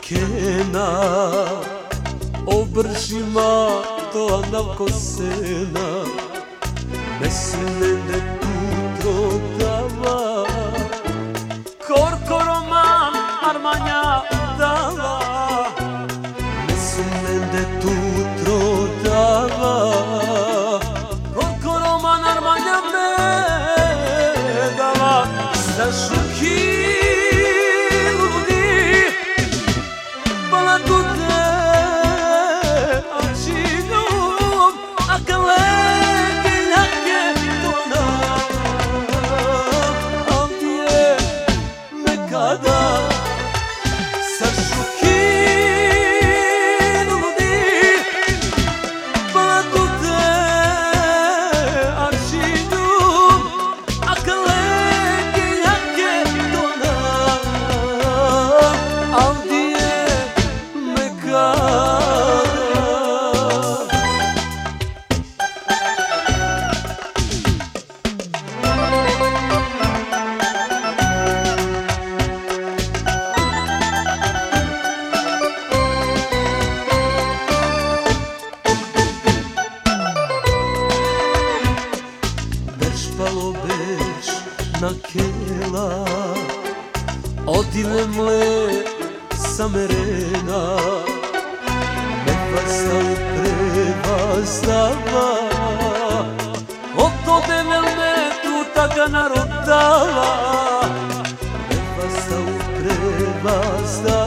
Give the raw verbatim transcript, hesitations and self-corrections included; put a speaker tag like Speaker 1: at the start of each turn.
Speaker 1: kena, obršima to navko sena, mesilene tutro dava, korko roman armanja dava, mesilene tutro dava, korko roman armanja me dava, sa šuki Spalo već na kela, odilem le samerena, nefasa u prevastava, od tobe velme tu taka narodava, nefasa u prevastava.